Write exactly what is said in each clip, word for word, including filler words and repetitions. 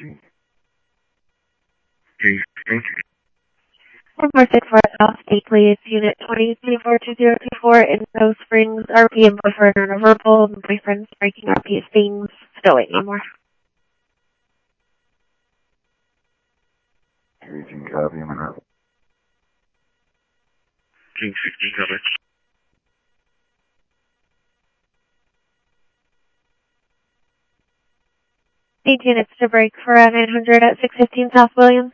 Number six for South State, please. Unit twenty twenty-four two zero two four in Rose Springs. R P and boyfriend are verbal. The boyfriend's breaking R P things. Still waiting on more. Agent copy, I'm in. King sixteen cover. Eight units to break for uh, nine hundred at six fifteen South Williams.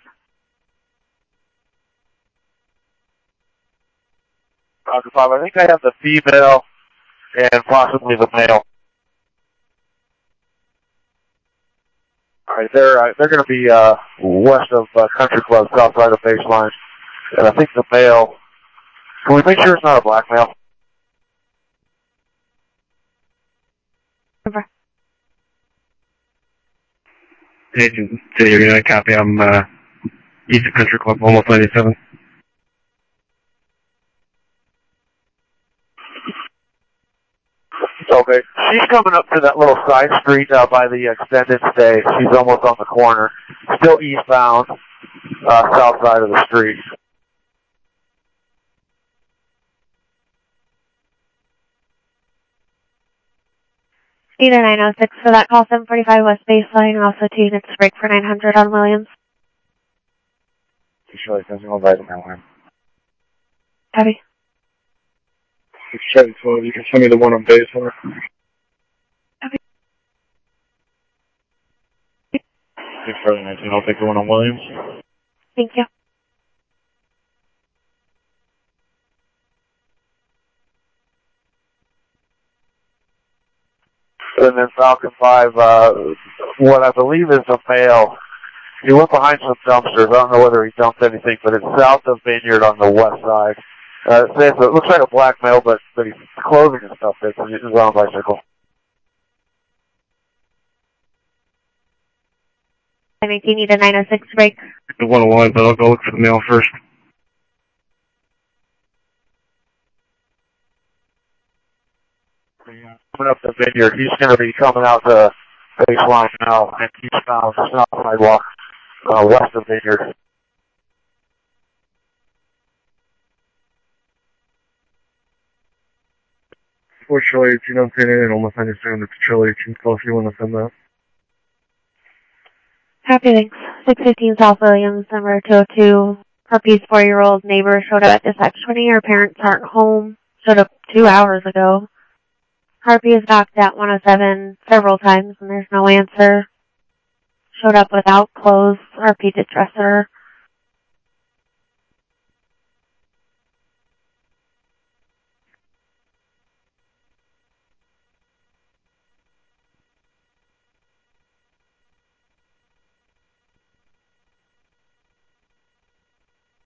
Roger five, I think I have the female and possibly the male. Alright, they're, uh, they're going to be uh, west of uh, Country Club, south side of baseline. And I think the male, can we make sure it's not a black male? Over. Agent, so you're going to copy. I'm uh, east of Country Club, almost ninety-seven. Okay. She's coming up to that little side street uh, by the extended stay. She's almost on the corner. Still eastbound, uh, south side of the street. Either nine oh six for that call, seven forty-five West Baseline, also two units to break for nine hundred on Williams. Charlie sensing all right on that line. Copy. six Charlie twelve, you can send me the one on baseline. Copy. six Charlie nineteen, I'll take the one on Williams. Thank you. And then Falcon five, uh, what I believe is a male. He went behind some dumpsters. I don't know whether he dumped anything, but it's south of Vineyard on the west side. Uh, it, it looks like a black male, but, but he's clothing and stuff fits, and he's on a bicycle. I think you need a nine oh six break. The one oh one, but I'll go look for the male first. Coming up the Vineyard, he's going to be coming out the baseline now, and eastbound south sidewalk, uh, west of Vineyard. four Charlie eighteen, I'm pinning in, almost ninety-seven, it's Charlie eighteen, call if you want to send that. Happy thanks. six fifteen South Williams, number two oh two. Puppy's four-year-old neighbor showed up at dispatch twenty. Her parents aren't home. Showed up two hours ago. Harpy is knocked at one oh seven several times and there's no answer. Showed up without clothes. Harpy did dress her.